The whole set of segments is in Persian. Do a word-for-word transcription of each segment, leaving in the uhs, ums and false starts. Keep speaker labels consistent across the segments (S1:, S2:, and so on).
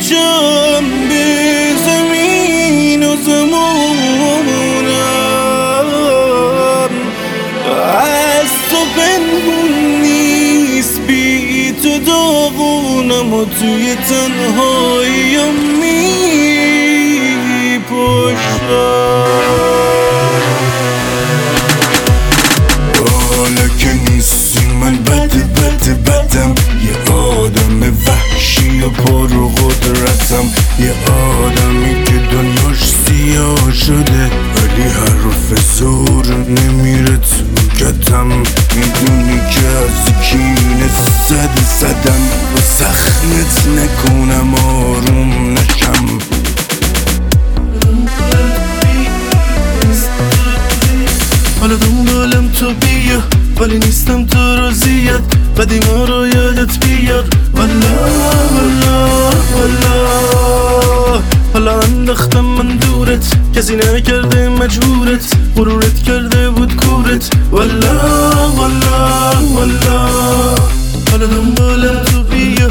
S1: پیچم به زمین و زمانم، از تو پنهون نیست، بی تو داغونم و توی تنهاییم میپاشم. حالا که نیستی من بد بد بدم، یه آدم وحشی و پر قدرتم، یه آدمی که دنیاش سیاه شده ولی حرف زور نمیره تو کتم. میدونی که از کینه زد زدم و سخنت نکنم آروم نشم. حالا دنبالم تو بیا ولی نیستم تو راضیت، قدیما رو یادت بیاد والا والا والا. حالا انداختم من دورت، کسی نکرده مجبورت، غرورت کرده بود کورت والا والا والا. حالا دنبالم تو بیا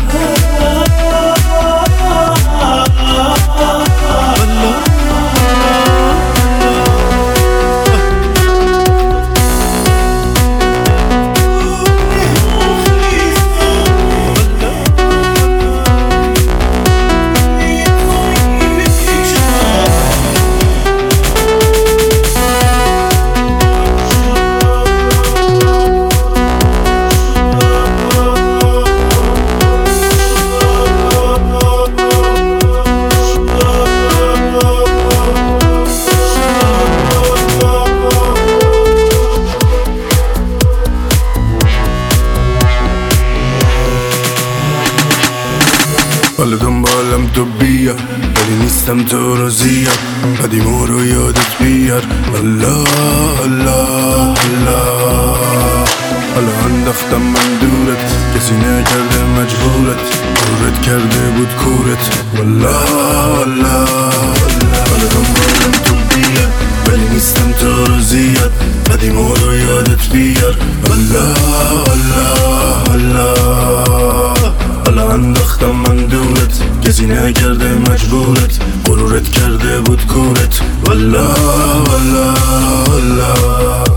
S1: حالا دنبالم تو بیا ولی نیستم تو راضیت، قدیما رو یادت بیار والا والا والا. حالا انداختم من دورت، کسی نکرده مجبورت، غرورت کرده بود کورت والا والا والا. حالا دنبالم تو بیا ولی نیستم تو راضیت، قدیما رو یادت بیار والا والا والا. حالا انداختم من دورت، کسی نکرده مجبورت، غرورت کرده بود کورت والا والا والا.